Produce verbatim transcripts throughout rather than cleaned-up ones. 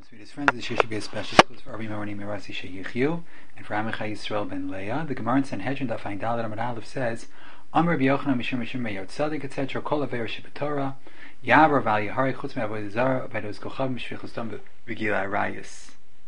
Sweetest friends, this year should be a special schutz for Rabbi Moroni Mirasi Sheyichyu and for Amichai Yisrael ben Leah. The Gemara in Sanhedrin Daf Ayin Daled Amud Aleph says, Amr Rabbi Yochanan Mishum Mishum Meir Tzadik et cetera. Kol Aver Shebetorah Yavar Val Yahari Chutz Me'Avodah Zarah Avedos Kochav Mishvichus Dam V'Gila Arayis.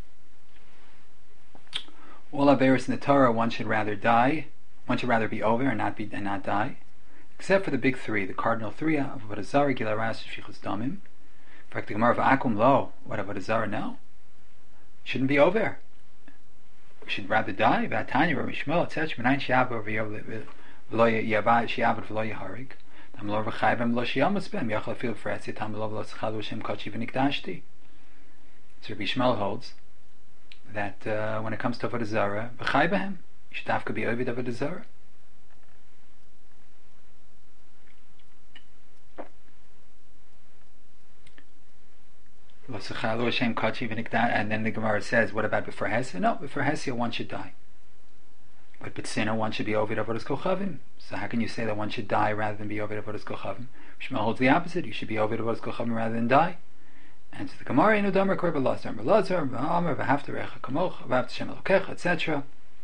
All Averos in the Torah, one should rather die, one should rather be over and not be and not die, except for the big three, the cardinal three of Avodah Zarah, Gila Arayis, Mishvichus Damim. In fact, the Gemara of Akum Lo, what about a Zara? No, shouldn't be over. We should rather die. Vatanya, Rabbi Shmuel, et cetera. Menayin she'avar v'lo yavad she'avar v'lo yaharig. Tam lo v'chayv em lo she'yamas b'em yachal afil v'retzi tam lo v'lo tzchal v'shem kachi v'nikdashti. So Rabbi Shmuel holds that uh, when it comes to avodah zara, v'chayv b'hem, you should have to be ovid avodah zara. And then the Gemara says, what about before Hesia? No, before Hesia one should die. But B'tzina one should be Ovid Avodas Kochavim. So how can you say that one should die rather than be Ovid Avodas Kochavim? Shmuel holds the opposite. You should be Ovid Avodas Kochavim rather than die. And so the Gemara, Inu Damer Korba Lazar, Lazar, V'Amer, V'Haftarecha Kamoch, V'Av T'Shem Elokecha, et cetera.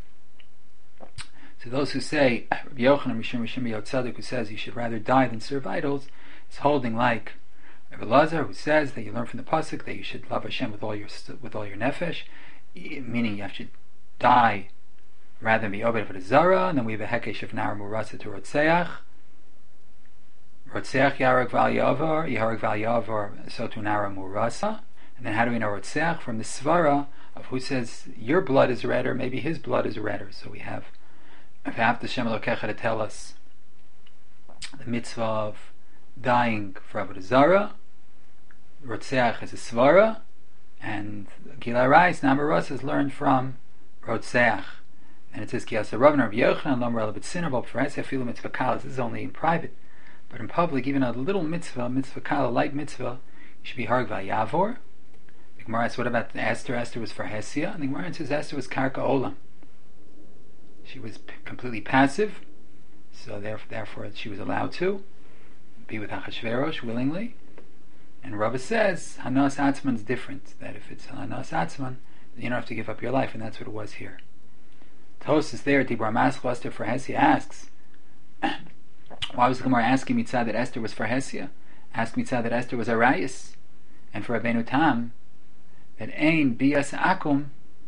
So those who say, Rabbi Yochanan, Mishum Mishum Yotzadik, who says you should rather die than serve idols, is holding like Rabbi Lazar, who says that you learn from the pasuk that you should love Hashem with all your with all your nefesh, meaning you have to die rather than be obed for the zara. And then we have a hekesh of nar murasa to rotzeach, rotzeach yarag val yavar, yarag val yavar, so to nara murasa. And then how do we know rotzeach? From the svara of who says your blood is redder, maybe his blood is redder. So we have V'Ahavta Hashem Elokecha to tell us the mitzvah of dying for avodah zara. Rotzeach is a svara, and Gila Arayis Namaros is learned from Rotzeach. And it says Kiyasa Ravna Rabbi Yochanan Lamar B'tzina B'al P'faresi Afilu Mitzvah Kala. This is only in private, but in public, even a little mitzvah, mitzvah Kala, light mitzvah, you should be Harg V'Yavor. The Gemara asks, what about Esther? Esther was for Hesia, and the Gemara says Esther was Karka Olam. She was p- completely passive, so therefore, therefore she was allowed to be with Achashverosh willingly. And Rava says Hanas Atzman is different. That if it's Hanas Atzman, you don't have to give up your life, and that's what it was here. Tos is there. Dibra Maschel Esther for Hesia asks, why was the Gemara asking Mitzad that Esther was for Hesia? Ask Mitzad that Esther was Arayis, and for Rabbeinu Tam that Ein Bias Akum.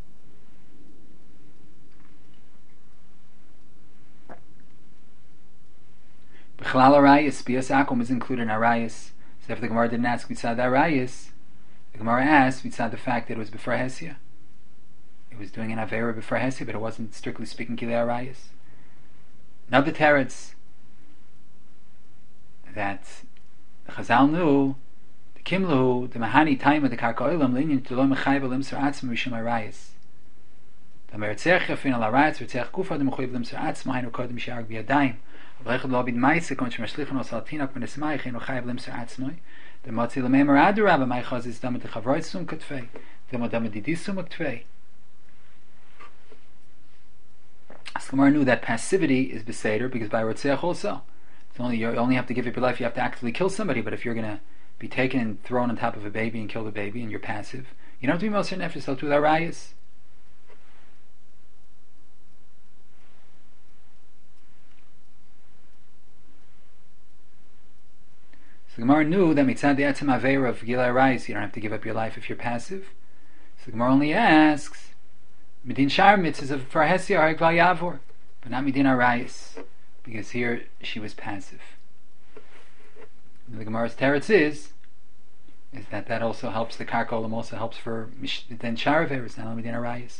B'chalal Arayis Bias Akum is included in Arayis. So if the Gemara didn't ask Mitzad Arayis, the Gemara asked Mitzad the fact that it was before Hesia. It was doing an Avera before Hesia, but it wasn't strictly speaking Kilei Arayis. Another teretz that Chazal knew, the Kimlu, the Mahani Taima, the Karka Olam, Linyan Tulom Mechayv Olim Sar Atzma Rishim Arayis. The Meretzech Yafin Al Arayis, Meretzech Kufa, the Mechoyv Lim Sar Atzma, Hainu Kodim Sharag B'Yadayim. The Matzi Lamei Adarabba my chaz is dama dechavroit sum katvei, the madama didi sum katvei. Askamar knew that passivity is beseder because by rotzeach also, it's only you only have to give up your life. You have to actively kill somebody. But if you're going to be taken and thrown on top of a baby and kill the baby, and you're passive, you don't have to be moser nefesh to the arayis. So the Gemara knew that mitzad the etzem aveira of Gila Arayis, you don't have to give up your life if you're passive. So the Gemara only asks, Midin Shar mitzvahs of for Hesia Harg Val Yavor, but not Midin Arayis, because here she was passive. And the Gemara's teretz is, is that that also helps the Karka Olam, also helps for Midin Shar averas, not only Midin Arayis.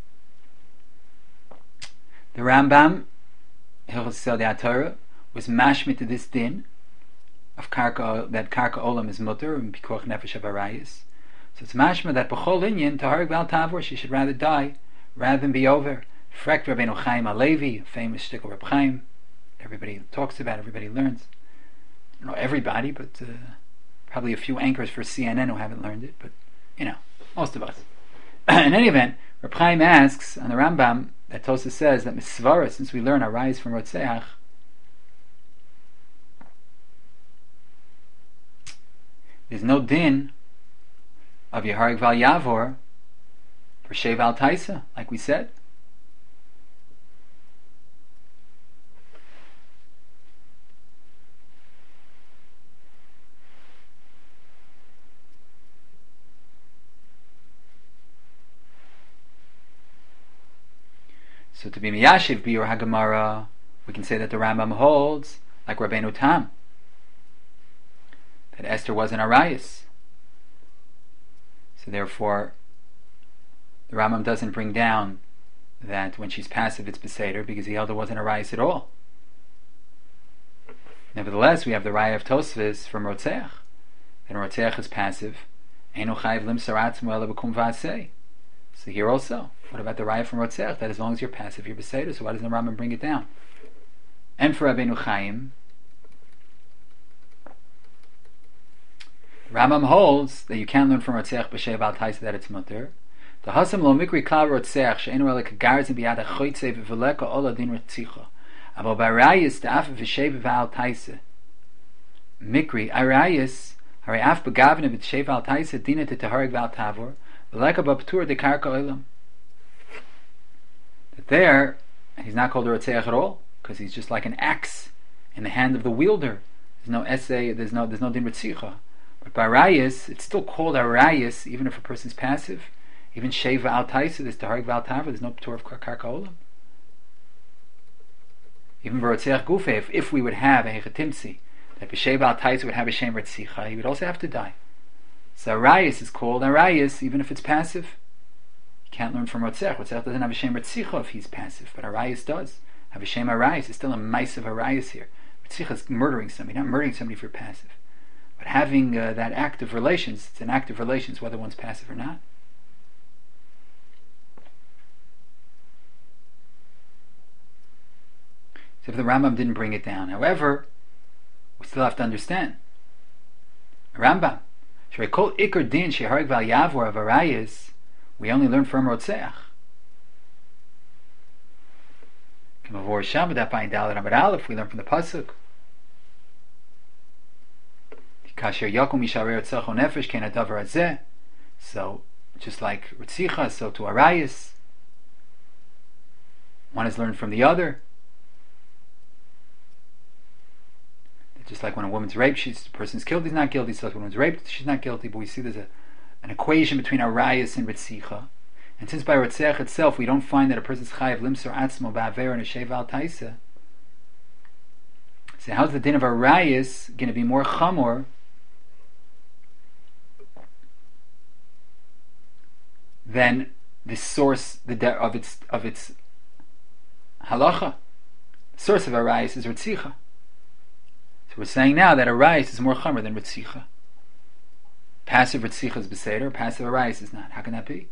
The Rambam, Hilchos Yisrael Torah, was mashmit to this din, of karka, that karka olam is mutter and pikuach nefesh of arayis. So it's mashma that b'chol inyan taharg val tavor, she should rather die rather than be over. Frekt Rabbeinu Chaim Alevi, famous shtickle Reb Chaim, everybody talks about, everybody learns. You know, everybody, but uh, probably a few anchors for C N N who haven't learned it, but you know, most of us. In any event, Reb Chaim asks on the Rambam that Tosa says that misvara, since we learn arayis from Rotzeach, there's no din of Yehareg Val Yavor for Shev Al Taisa, like we said. So to be Miyashiv Biur Hagamara, we can say that the Rambam holds, like Rabbeinu Tam, that Esther was an Arayis. So therefore, the Rambam doesn't bring down that when she's passive it's Beseder, because the elder wasn't Arayis at all. Nevertheless, we have the Raya of Tosfos from Rotzeach. That Rotzeach is passive. Einu Chayiv Limsar Atzmo Ela B'kum V'aseh. So here also, what about the Raya from Rotzeach? That as long as you're passive, you're Beseder. So why doesn't the Rambam bring it down? And for Rabbeinu Chaim, Rambam holds that you can't learn from Rotzeach b'Shev Al Taisa that it's mutter. The Hasam lo mikri klal Rotzeach she'enu ela kagarzin biyad ha'choytze v'veleka ola din Rotzicha. Avo b'arayis da'af v'Shev Al Taisa. Mikri arayis harei af begavne b'Shev Al Taisa dina te'tahareg v'al tavor v'leka b'ptur de'karka olam. That there, he's not called a Rotzeach at all, because he's just like an axe in the hand of the wielder. There's no essay, there's no there's no din Rotzicha. But by Arayis, it's still called Arayis, even if a person's passive. Even Sheva Al Taisa, there's Taharik Val Tavra, there's no P'tur of Karka Olam. Even B'Rotzeach Gufe, if, if we would have a Hechatimtzi, that B'Sheva Al Taisa would have a Shem Retzicha, he would also have to die. So Arayis is called Arayis, even if it's passive. You can't learn from Rotzeach. Rotzeach doesn't have a Shem Retzicha if he's passive, but Arayis does. Have a Shem Arayis, it's still a mice of Arayis here. Retzicha is murdering somebody, not murdering somebody if you're passive. But having uh, that act of relations, it's an act of relations whether one's passive or not. So if the Rambam didn't bring it down, however, we still have to understand. Rambam, Shreikol Iker Din Shehareg Val Yavor of Arayis, we only learn from Rotzeach. Kamavor Shabbat Apayin Dalet Amud Aleph, we learn from the pasuk. Kasher Yakum Yisharei Rotzecho Nefesh Ken Adavar Hazeh. So, just like Ritzicha, so to Arayis, one is learned from the other. Just like when a woman's raped, she's, the person's killed, he's not guilty. So when a woman's raped, she's not guilty. But we see there's a, an equation between Arayis and Ritzicha. And since by Ritzech itself we don't find that a person's Chayiv Limsar Atzmo Ba'aver and a Shev Al Taisa, so how's the din of Arayis going to be more chamor than the source the de- of its of its halacha? The source of Arayis is Ritzicha. So we're saying now that Arayis is more chamor than Ritzicha. Passive Ritzicha is Beseder, passive Arayis is not. How can that be?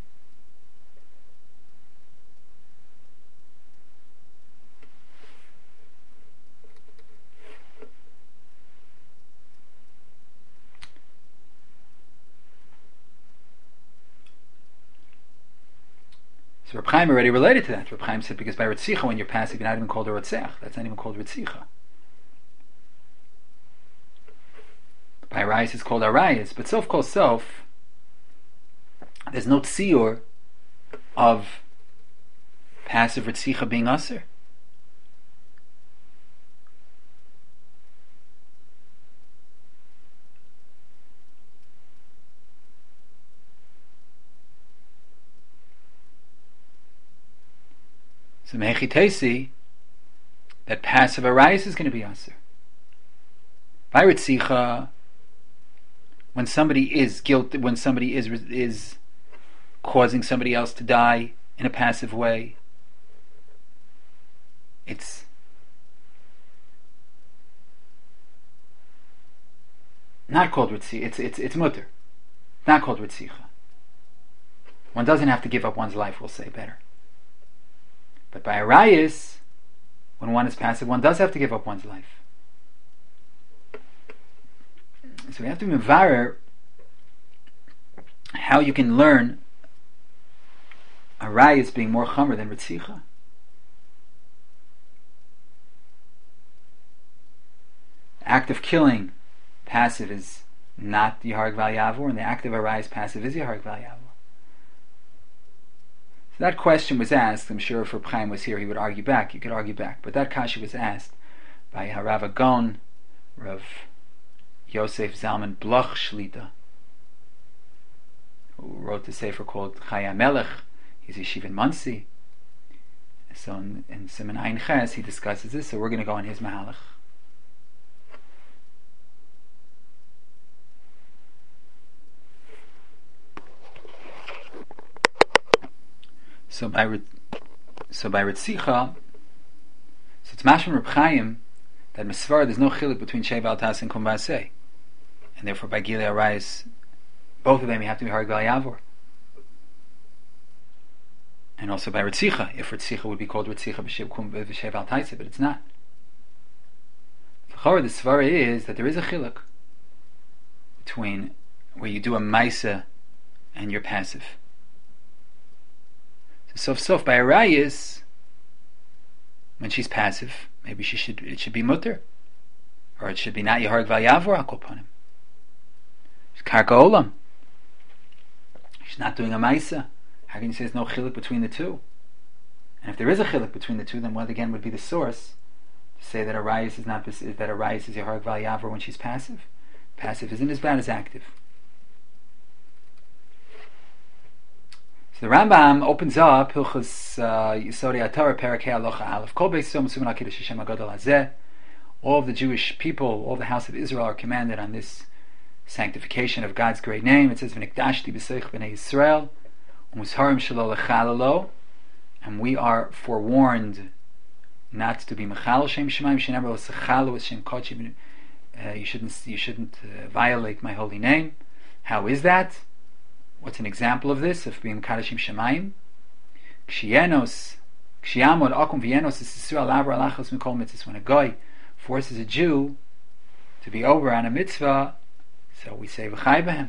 So Reb Chaim already related to that. Reb Chaim said because by Ritzicha, when you're passive, you're not even called a Ritzech. That's not even called Ritzicha. By Arayis, it's called Arayis. But Sof Kol Sof, there's no tziyur of passive Ritzicha being Aser. So Mechitesi, that passive Arayis is going to be Aser. By Ritzicha, when somebody is guilty, when somebody is is causing somebody else to die in a passive way, it's not called Ritzicha. It's it's it's mutter, not called Ritzicha. One doesn't have to give up one's life. We'll say better. But by Arayis, when one is passive, one does have to give up one's life. So we have to mevarer how you can learn Arayis being more chamer than Ritzicha. Act of killing, passive, is not Yaharg Val Yavor, and the active arise passive is Yaharg Val Yavor. So that question was asked. I'm sure if Reb Chaim was here, he would argue back. You could argue back, but that kasha was asked by Harav Agon, Rav Yosef Zalman Bloch Shlita, who wrote the sefer called Chaya Melech. He's Yeshiva in Muncie. So in, in Siman Ein Ches he discusses this. So we're going to go on his mahalach. So by so by Ritzicha, so it's mashman Reb Chaim that Mesvar there's no chiluk between Sheva al Tas and Kum Basei, and therefore by Gilei Arayis, both of them you have to be Harg Val Yavor. And also by Ritzicha, if Ritzicha would be called Ritzicha b'Shev Kum b'Shev al Taisa, but it's not. The Chorah, the Svara is that there is a chiluk between where you do a Maisa and you're passive. So sof by Arayis, when she's passive, maybe she should it should be mutter, or it should be not Yaharg Val Yavor Al Kol Panim. She's Karka Olam. She's not doing a Maisa. How can you say there's no chiluk between the two? And if there is a chiluk between the two, then what again would be the source to say that Arayis is not that Arayis is Yaharg Val Yavor when she's passive? Passive isn't as bad as active. The Rambam opens up Hilchos Yisodei HaTorah Perek Hei Halacha Aleph. Kol Beis Yisrael Mitzvah Kiddush Hashem Hagadol Hazeh. All of the Jewish people, all the house of Israel, are commanded on this sanctification of God's great name. It says V'nikdashti b'seich b'nei Yisrael u'musharim shelo lechalalo, and we are forewarned not to be mechal Shem Shemaim shenever l'sechalu with Shem Kodesh. You shouldn't you shouldn't uh, violate my holy name. How is that? What's an example of this, of being Kadashim Shemayim? Kshiyenos, Kshiamod Akum Vienos is Yisrael Lavar Alachos Mikol Mitzvahs. When a guy forces a Jew to be over on a mitzvah, so we say V'chai B'hem.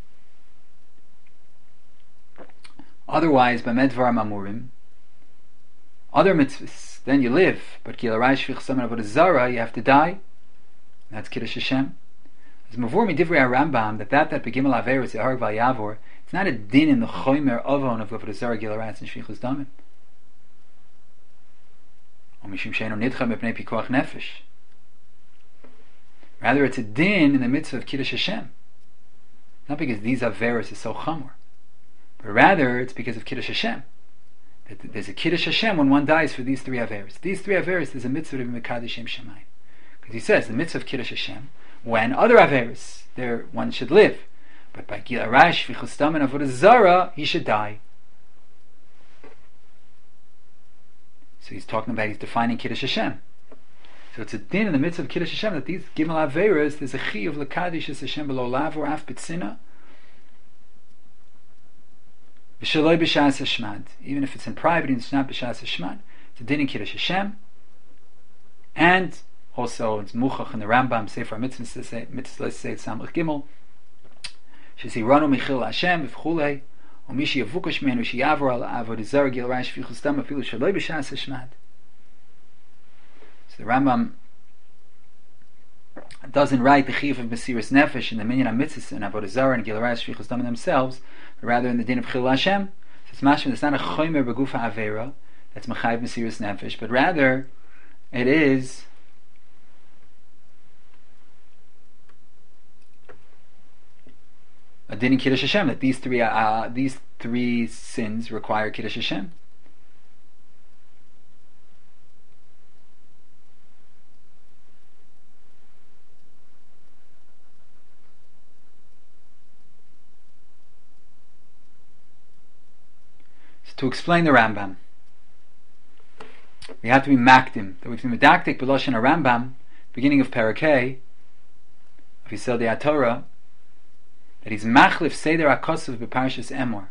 Otherwise, B'medvar Mamurim, other mitzvahs, then you live, but Gil Arai Shvich Saman Avodah Zara, you have to die. That's Kiddush Hashem. As Mavur Midivrei HaRambam, that that that Begimel Aver is Yaharg Val Yavor, it's not a din in the choimer avon of Avodah Zarah, Gil Aratz, and Shvichus Damim. Or Mishum Sheinu Nidcha Mepnei Pikuach Nefesh. Rather, it's a din in the mitzvah of Kiddush Hashem. Not because these Averos is so chamor, but rather it's because of Kiddush Hashem. That there's a Kiddush Hashem when one dies for these three Averos. These three Averos, there's a mitzvah to be Mekadosh Shem Shemayim. Because he says the mitzvah of Kiddush Hashem, when other Averos, there one should live. But by Gil Arash, Vichustam, and Avodah Zara, he should die. So he's talking about, he's defining Kiddush Hashem. So it's a din in the midst of Kiddush Hashem that these Gimel Averas, there's a chi of L'Kadish es Hashem below lav or af b'tzina. V'shaloi b'shas hashmad. Even if it's in private and it's not b'shas hashmad, it's a din in Kiddush Hashem. And also it's Muchach in the Rambam, Sefer HaMitzvah, Mitzvah Seit Samach Gimel. Sheziranu Michil Hashem v'chulei, u'mishi yavukosh menu sheyavor al avodah zarah gil rash v'chus dam afilu shaloi b'shas hashmad. So the Rambam doesn't write the chiyuv of Mesiras Nefesh in the minyan HaMitzvahs and avodah zarah and gil rash v'chus dam themselves, but rather in the din of Chil Hashem. So it's mashma, it's not a choimer begufa avera that's mechayiv Mesiras Nefesh, but rather it is a din in Kiddush Hashem, that these three uh, these three sins require Kiddush Hashem. So to explain the Rambam, we have to be makdim. That we have to be medaktik b'loshen Rambam, beginning of Parakeh of Yisodei HaTorah, that he's machlif seder hakosov b'parshas Emor.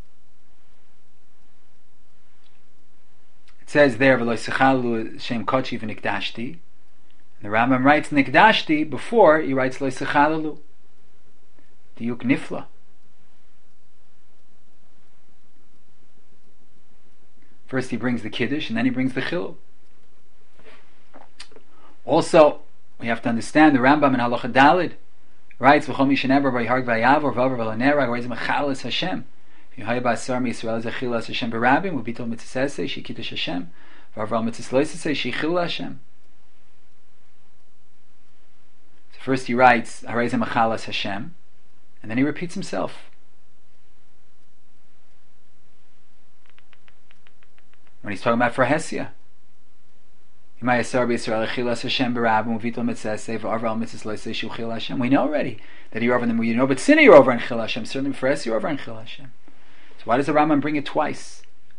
It says there v'lo sechalu shem kochi v'nikdashti. The Rambam writes nikdashti before he writes lo sechalu. Diuk nifla. First he brings the kiddush and then he brings the chilul. Also, we have to understand the Rambam in Halacha Dalid writes, "V'chol mi shenever v'yharg v'yavor v'avar v'lonerag whereas mechalas Hashem. V'yhay ba'asar miYisrael zechilas Hashem berabim v'bitol mitzvesei shekiddush Hashem v'avar mitzvesei shechil Hashem." So first he writes, "Harei mechalas Hashem," and then he repeats himself. When he's talking about for Hesia. We know already that you're over in the you know, but Sinna you're over in Chil Hashem. Certainly for Hesia you're over in Chil Hashem. So why does the Rambam bring it twice?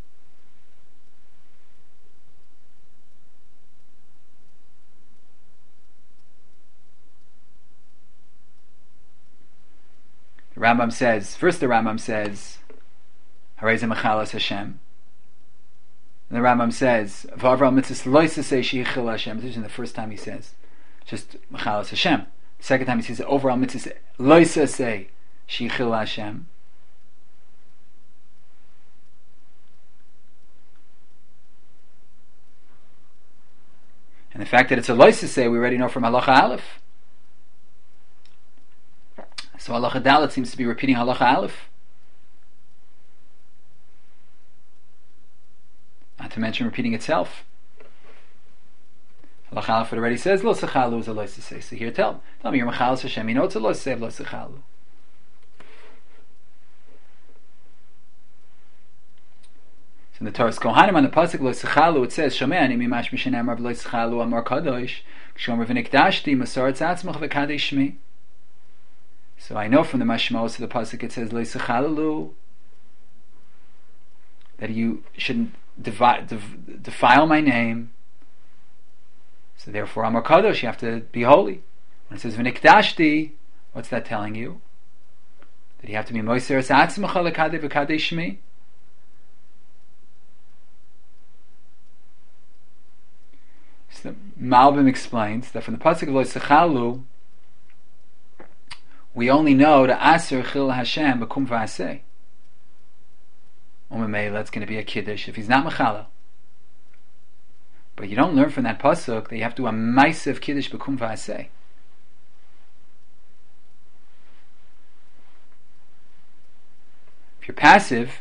The Rambam says, first the Rambam says, Harei mechalas Hashem. And the Rambam says, "V'avral mitzvah loisasei sheichil Hashem." This is the first time he says, just mechalas Hashem. The second time he says, "Overall mitzvah loisasei sheichil Hashem." And the fact that it's a loisasei, we already know from halacha aleph. So halacha dalet seems to be repeating halacha aleph. Not to mention repeating itself. Halacha aleph already says lo sechalu is a lo sesei. So here, tell tell me you're mechalas Hashem. You know it's a lo sesei of lo sechalu. So in the Torah's Kohanim on the pasuk lo sechalu it says Shomei ani mimash mishenam rav lo sechalu amar kadosh kshomer v'nikdashti masoretz atzmach v'kadesh shmi. So I know from the mashmos of the pasuk it says lo sechalu that you shouldn't Devi, dev, defile my name. So therefore Amar Kadosh, you have to be holy. When it says V'nikdashti, what's that telling you? That you have to be Moiser Atzmacha L'Kadei V'Kadei Shmi. So the Malbim explains that from the pasuk of Lo Sechalu we only know the Aser Chil Hashem B'kum V'aseh. That's going to be a kiddush if he's not mechala. But you don't learn from that pasuk that you have to do a ma'asev kiddush b'kum v'aseh. If you're passive,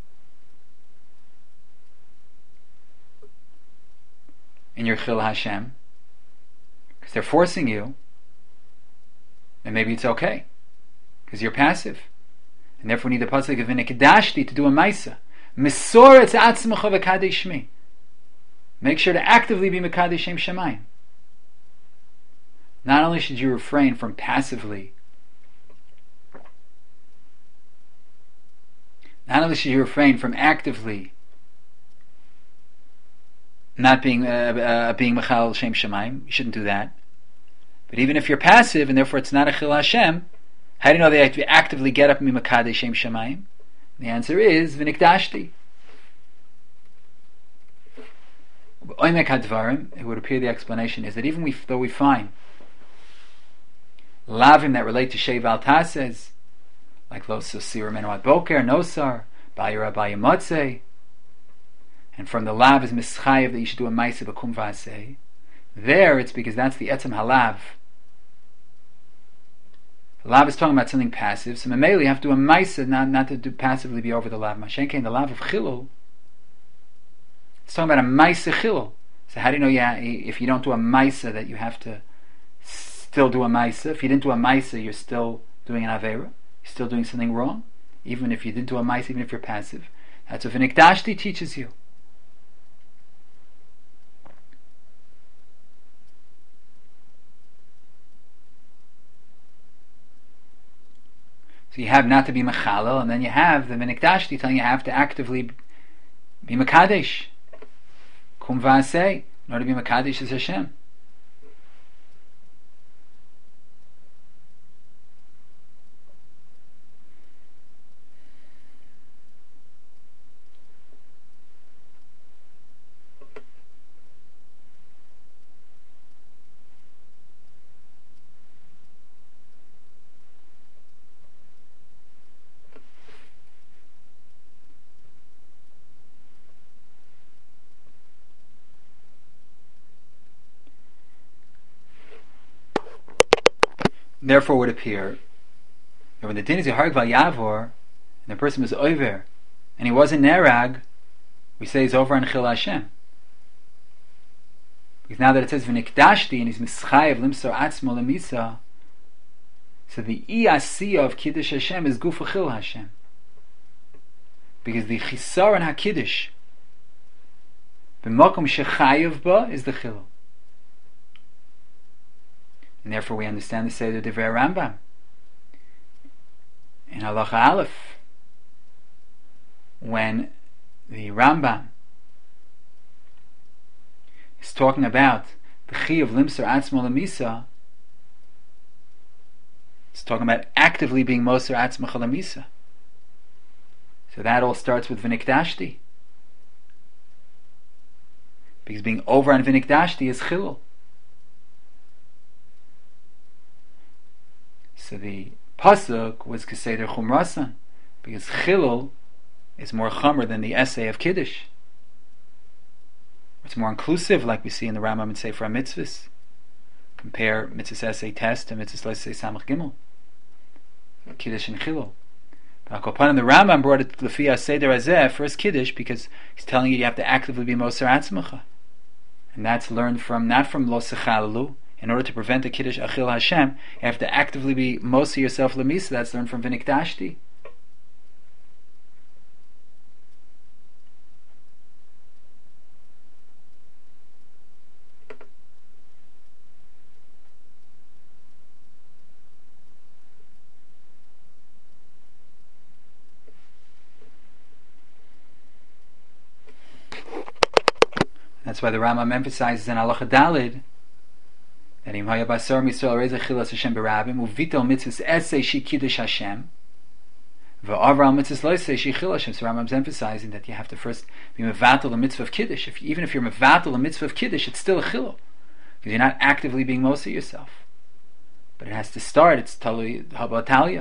in your chil Hashem, because they're forcing you, then maybe it's okay, because you're passive. And therefore we need the pasuk of V'nikdashti to do a ma'isa. Misoretz atzmacha v'kadei shmi. Make sure to actively be mekadei Shem Shamayim. Not only should you refrain from passively, not only should you refrain from actively not being uh, uh, being mechal Shem Shamayim, you shouldn't do that. But even if you're passive and therefore it's not a chil Hashem, how do you know they have to actively get up mimakadei Shem Shamayim? The answer is V'nikdashti. Oimek hadvarim, it would appear the explanation is that even we, though we find lavim that relate to Sheval Tases, like Lo Sosir Menuat Boker, Nosar, Bayir Abayim Motzei, and from the lav is mischayev that you should do a ma'aseh b'kum v'aseh, there it's because that's the etzem halav. The lav is talking about something passive, so memeli you have to do a ma'aseh, not, not to do passively be over the lav. Mashenkein, the lav of chilul, it's talking about a ma'aseh chilul. So how do you know yeah, if you don't do a ma'aseh that you have to still do a ma'aseh? If you didn't do a ma'aseh, you're still doing an avera. You're still doing something wrong, even if you didn't do a ma'aseh, even if you're passive. That's what V'nikdashti teaches you. So you have not to be mechalel, and then you have the V'nikdashti telling you have to actively be mekadesh. Kum v'aseh, in order to be mekadesh is Hashem. therefore would appear that when the din is Yehareg Val Yavor, and the person was over, and he wasn't Nerag, we say he's over on Chil Hashem. Because now that it says V'nikdashti, and he's Mischayev Limsor Atzmo Lemisa, so the Iyasiyah of Kiddush Hashem is Gufa Chil Hashem. Because the Chisaron HaKiddush, the Mokum Shechayev Ba, is the Chil. And therefore we understand the Seder Divrei Rambam. In Halacha Aleph, when the Rambam is talking about the Chi of Limsar Atzmo Lemisa, it's talking about actively being Moser Atzmo Lemisa. So that all starts with V'nikdashti. Because being over on V'nikdashti is Chilul. So the Pasuk was Keseder Chumrasan, because Chilul is more Chomer than the essay of Kiddush. It's more inclusive, like we see in the Rambam and Sefer HaMitzvahs. Compare Mitzvahs Essay Test to Mitzvahs Essay Samach Gimel. Kiddush and Chilul. But Akopan and the Rambam brought it to the Fiyah Seder Azeh, first Kiddush, because he's telling you you have to actively be Moser Atzmacha. And that's learned from, not from Lo Sechalalu. In order to prevent the Kiddush Achil Hashem, you have to actively be Moser yourself Lemisa. That's learned from V'nikdashti. That's why the Rambam emphasizes in Halacha Dalid that Im Haya Basar Yisrael Reza Chilas Hashem Berabim Uvito Mitzvahs Essay Shi Kiddush Hashem V'Avral Mitzvahs Lo Essay Shi Chil Hashem. So Rambam's emphasizing that you have to first be mevatel the mitzvah of Kiddush. If, even if you're mevatel the mitzvah of Kiddush, it's still a chilul, because you're not actively being Moser yourself. But it has to start. It's Talui Habatalia.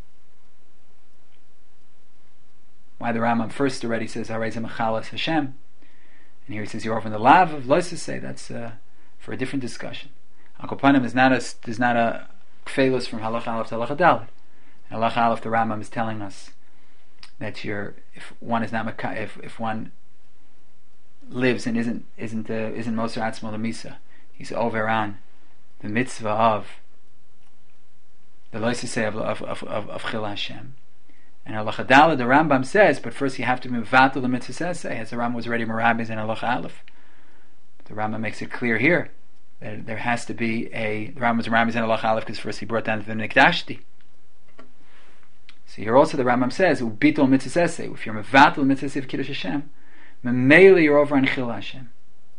Why the Rambam first already says Harei Mechalas Hashem. And here he says you're over in the lav of Loisa say. That's uh, for a different discussion. Akopanim is not a is not a kfelus from Halacha Aleph to Halacha Daled. In Halacha Aleph, the Rambam is telling us that you're if one is not if if one lives and isn't isn't uh, isn't Moser Atzmo Lemisa, he's over on the mitzvah of the Loisa say of of of of, of Chil Hashem. And Halacha Daled, the Rambam says, but first you have to be mevatel the mitzvah essay, as the Rambam was already merabiz in Halacha Aleph. The Rambam makes it clear here that there has to be a. The Rambam was merabiz in Halacha Aleph because first he brought down the V'nikdashti. So here also the Rambam says, "Ubitol mitzvah essay." If you're mevatel the mitzvah of Kiddush Hashem, memele you're over on Chil Hashem.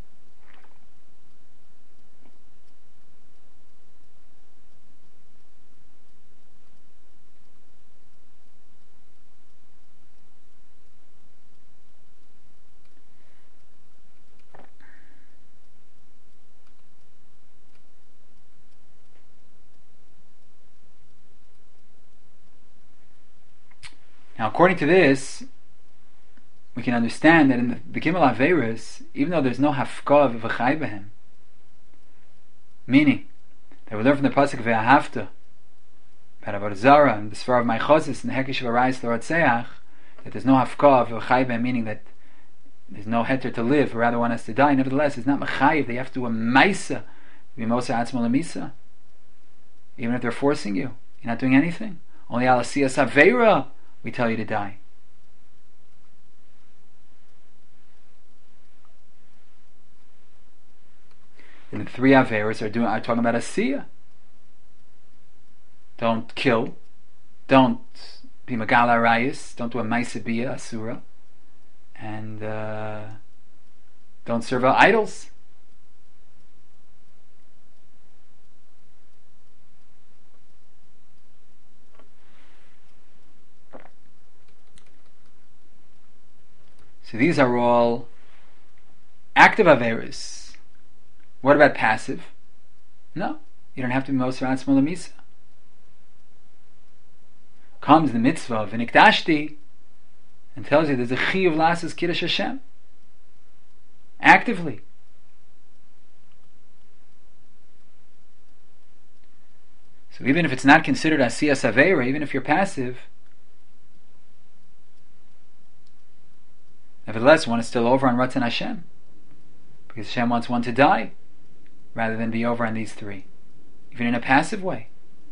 Now, according to this, we can understand that in the, the Gimel Averis, even though there's no hafkav v'chai behem, meaning that we learn from the pasuk ve'ahavta, about Avodah Zarah and the Svar of Maichozis and the Hekesh of Arayis L'Ratzeach, that there's no hafkav v'chai behem, meaning that there's no heter to live, or rather one has to die. Nevertheless, it's not mechayiv. They have to do a maisa, be mosa atzmo lemisa, even if they're forcing you. You're not doing anything. Only alasiyas aveira we tell you to die. And the three averas are doing are talking about asiyah. Don't kill, don't be magala rayis, don't do a maisabiyah asura, and uh, don't serve idols. So these are all active averis. What about passive? No, you don't have to be Moser Atzmo Lemisa. Comes the mitzvah of V'nikdashti and tells you there's a chi of lasses Kiddush Hashem. Actively. So even if it's not considered asiyas aveira, even if you're passive, nevertheless one is still over on Ratzon Hashem, because Hashem wants one to die rather than be over on these three, even in a passive way.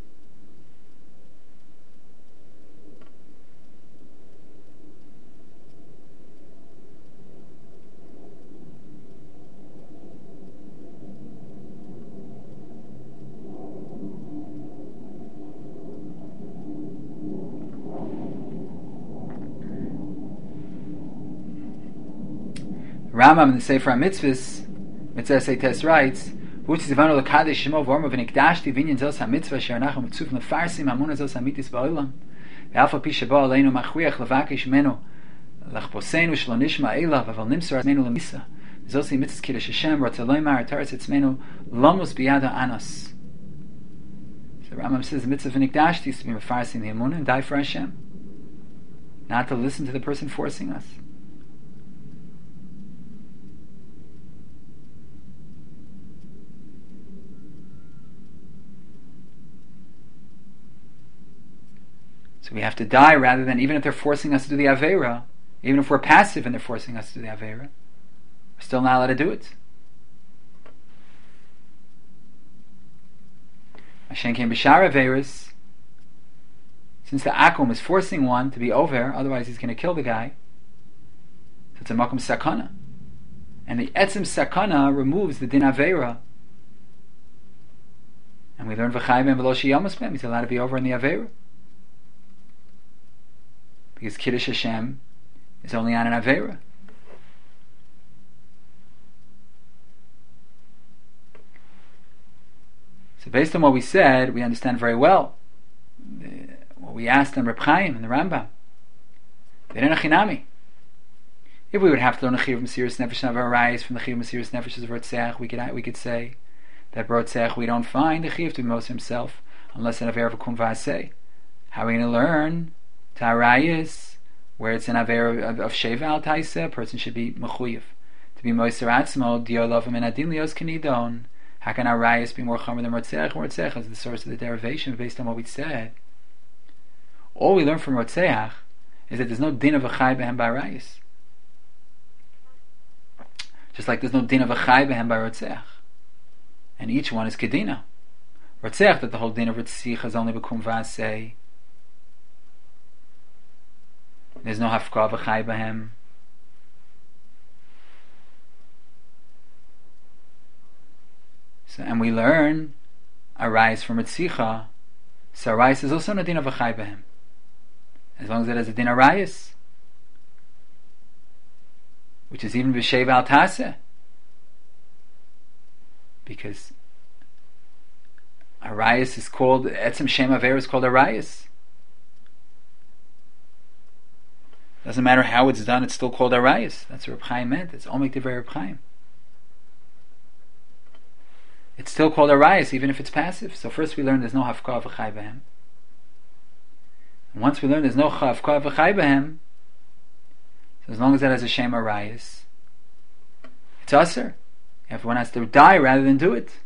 Rambam in the Sefer HaMitzvahs, Mitzvah Seites writes, "Who tzivanu lekadesh shemo v'orma v'nikdashti v'inyan zos hamitzvah asher anachnu mitzuvim lefarsim hamuna zos hamitis ba'olam ve'af al pi shebo aleinu machriach levakish menu lachposenu shlo nishma elav aval nimsar menu lemisa zos hi mitzvah kiddush Hashem rotzaloi mar taretz etzmenu lomos biyada anos." So Rambam says the mitzvah v'nikdashti is to be mefarsim the hamuna and die for Hashem, not to listen to the person forcing us. So we have to die rather than, even if they're forcing us to do the Aveira, even if we're passive and they're forcing us to do the Aveira, we're still not allowed to do it. Hashem came b'shar Aveiras, since the Akum is forcing one to be over, otherwise he's going to kill the guy, so it's a Makom Sakana. And the Etzim Sakana removes the Din Aveira. And we learn V'chai ben v'lo sheyamos b'hem, he's allowed to be over in the Aveira. Because Kiddush Hashem is only on an Aveira. So based on what we said, we understand very well the, what we asked on Reb Chaim and the Rambam. If we would have to learn the Chiyuv Mesiras Nefesh of Arayis from the Chiyuv Mesiras Nefesh of Rotzeach, we could we could say that Rotzeach we don't find the Chiyuv to be most himself unless an Aveira v'kum v'aseh. How are we going to learn Tarayis, where it's an aver of, of Sheva al Taisa, a person should be mechuyev to be moiser atzmo diolav and adin lios kenidon. How can Arayis be more chomer than Rotzeach? Rotzeach is the source of the derivation based on what we said. All we learn from Rotzeach is that there's no din of a chai behem by Arayis, just like there's no din of a chai behem by Rotzeach, and each one is kedina. Rotzeach, that the whole din of Rotzeach is only bekum v'aseh. There's no hafkah v'chai b'hem. So, and we learn Arayis from Ritzicha. So Arayis is also no din of v'chai b'hem, as long as it has a din Arayis, which is even b'sheva al taseh, because Arayis is called Etzem Shem Aver is called Arayis. Doesn't matter how it's done; it's still called Arayis. That's what Reb Chaim meant. It's Omek Divrei Reb Chaim. It's still called Arayis, even if it's passive. So first we learn there's no Hafkah v'chai b'hem, and once we learn there's no Hafkah v'chai b'hem, so as long as that has a Shem Arayis, it's Aser. Everyone has to die rather than do it.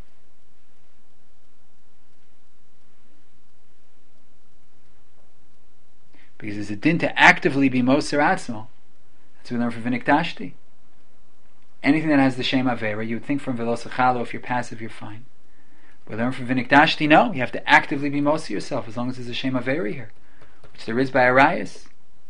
Because there's a din to actively be Moser Atzmo. That's what we learn from V'niktashti. Anything that has the Shem Avera, you would think from Velosachalo, if you're passive, you're fine. We learn from V'niktashti, no, you have to actively be Moser yourself, as long as there's a Shem Avera here, which there is by Arayis.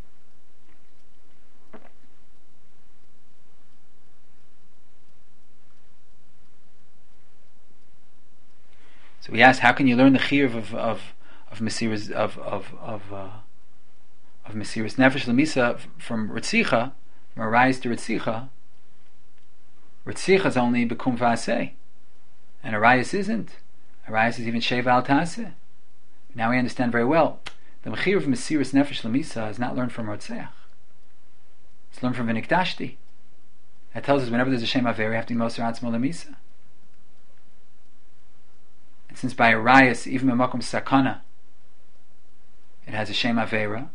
So we asked, how can you learn the chiyuv of of of Mesiras of of of uh, of Mesiras Nefesh Lemisa from Ritzicha, from Arayis to Ritzicha? Ritzicha is only bekum v'aseh, and Arayis isn't. Arayis is even sheva al taseh. Now we understand very well. The chiyuv of Mesiras Nefesh Lemisa is not learned from Rotzeach. It's learned from V'niktashti. That tells us whenever there's a Shem Aver, you have to be Moser Atzmo Lemisa. Since by Arayis, even B'makom Sakana, it has a Shem Avera,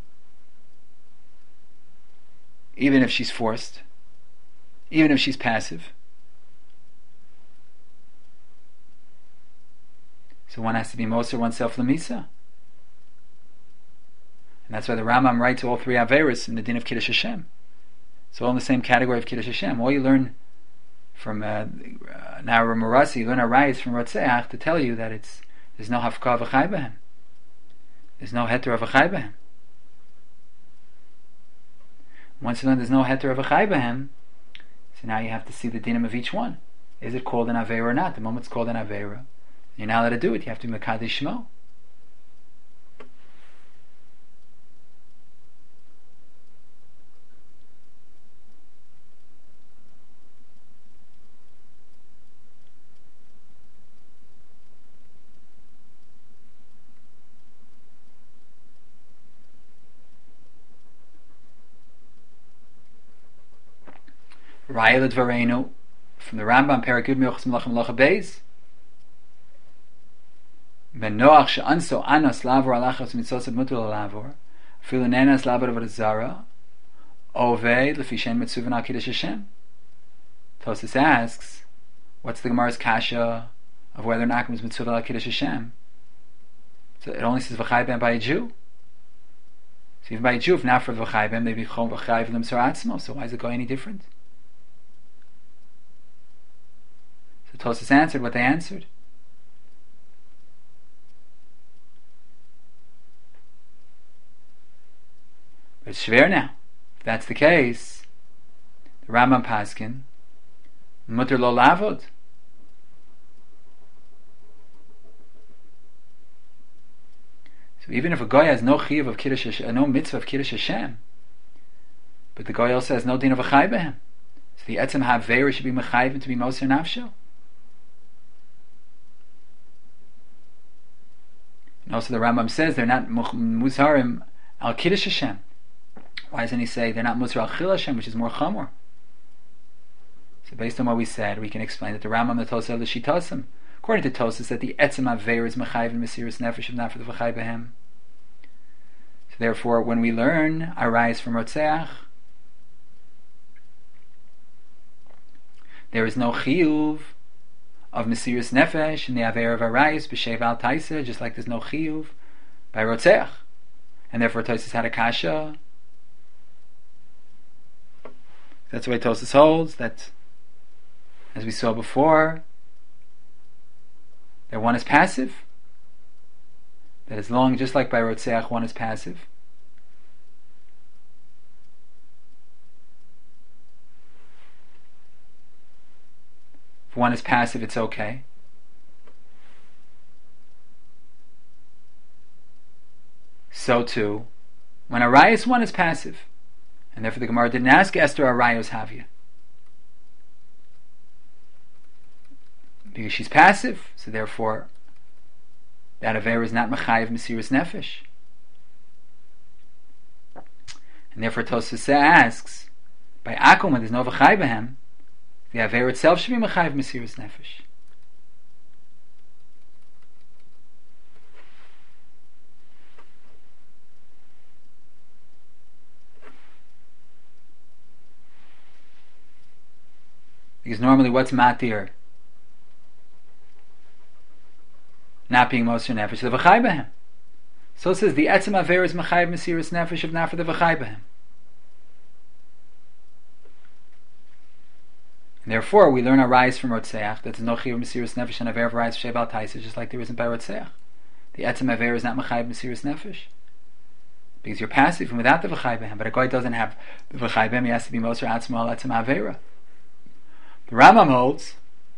even if she's forced, even if she's passive. So one has to be Moser oneself Lamisa. And that's why the Rambam writes all three Averis in the din of Kiddush Hashem. It's all in the same category of Kiddush Hashem. All you learn from uh, uh, Nara Marasi, you learn a rise from Rotzeach to tell you that it's there's no Hafka of a Chai Behem. There's no Heter of a Chai Behem. Once you learn there's no Heter of a Chai Behem, so now you have to see the dinim of each one. Is it called an Aveira or not? The moment it's called an Aveira, you're not allowed to do it. You have to be Mekadesh Shmo. Raya L'Dvarenu, from the Rambam, Perek Yud Milchus Melachim Malacha Beis. Ben Noach she'anso anas lavor alachas mitzvot mutar lavor, afilu nenas lavor avodah zara, oved lefi shen mitzuvan al kiddush Hashem. Tosfos asks, what's the Gemara's kasha of whether or not it was mitzuvan al kiddush Hashem? So it only says v'chai ben by a Jew. So even by a Jew, if not for v'chai ben, maybe chom v'chai v'lim saratzmo. So why is it going any different? So Tosfos answered what they answered. But it's schwer now. If that's the case, the Rambam Paskin, mutter lo lavod. So even if a guy has no chiyuv of Kiddush Hashem, no mitzvah of Kiddush Hashem, but the guy also has no din of a chai behem, so the etzem haveira should be mechayv to be moser nafsho. And also the Rambam says they're not muzarim al Kiddush Hashem. Why doesn't he say they're not Musar al Chil Hashem, which is more chamor? So based on what we said, we can explain that the Rambam the Tosah the Shitasim, according to Tosah, that the etzem aver is mechayiv and mesiris nefesh of not for the v'chai behem. So therefore, when we learn arise from Rotzeach, there is no chiyuv of mesiris nefesh in the aver of arise b'shev al taisa, just like there's no chiyuv by Rotzeach, and therefore Tosah had a kasha. That's the way Tosfos holds, that, as we saw before, that one is passive. That as long, just like by Rotzeach, one is passive. If one is passive, it's okay. So too, when Arias one is passive, and therefore the Gemara didn't ask Esther Arayos Havya, because she's passive, so therefore that Aver is not Mechayiv Mesiris Nefesh. And therefore Tosfos asks, by Akum, when there's no V'chai Behem, the Aver itself should be Mechayiv Mesiris Nefesh. Because normally what's matir? Not being moser nefesh, the v'chai behem. So it says the etzem aver is mechayiv mesiris nefesh if not for the v'chai behem. And therefore we learn a rise from Rotzeach that there's no chiyuv mesiris nefesh and aver of rise shev al taisa, just like there isn't by Rotzeach. The etzem aver is not mechayiv mesiris nefesh because you're passive and without the v'chai behem. But a guy doesn't have the v'chai behem; he has to be moser atzmo al etzem avera. The Rambam holds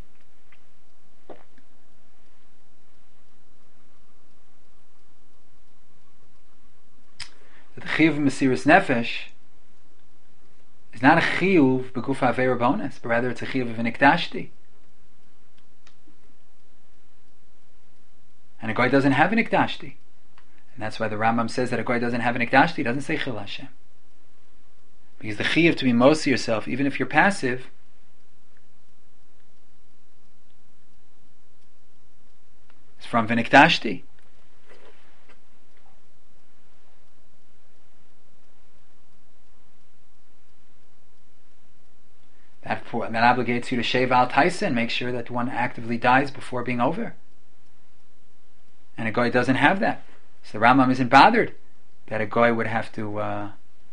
that the chiyuv mesiris nefesh is not a chiyuv b'guf avera bonus, but rather it's a chiyuv of an ikdashti. And a guy doesn't have an ikdashti, and that's why the Rambam says that a guy doesn't have an ikdashti. He doesn't say chil Hashem, because the chiyuv to be mosi yourself, even if you're passive, from V'niktashti. That, for, that obligates you to shave al taisa and make sure that one actively dies before being over. And a goy doesn't have that. So the Rambam isn't bothered that a goy would have to uh,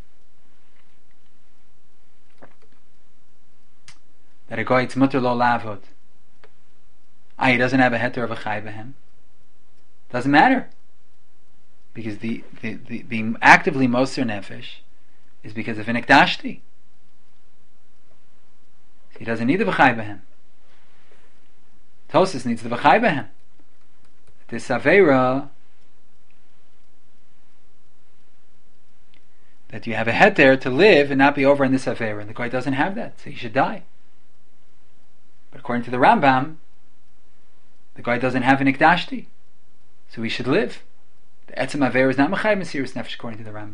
that a goy it's mutter lo lavod. Ah, he doesn't have a heter of a chai behem. Doesn't matter. Because the, the, the being actively moser nefesh is because of an ikdashti. He doesn't need the v'chai behem. Tosis needs the v'chai behem. This avera that you have a heter to live and not be over in this avera, and the guy doesn't have that, so he should die. But according to the Rambam, the guy doesn't have an ikdashti, so he should live. The etzem avera is not mechayv mesiris nefesh according to the Rambam.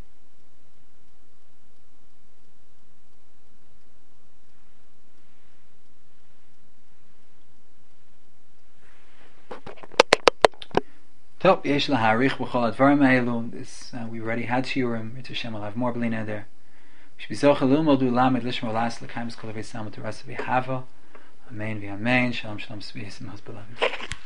Top yesh laharich b'chol advarim ha'elu. This uh, we already had shiurim. Mitzvah Hashem will have more b'lina there. We should be zochel l'ilmod u'lamed lishmor las l'kaimis kol avei samat urasa v'hava. Amen v'amen. Shalom shalom. Svi yisim hos beloved.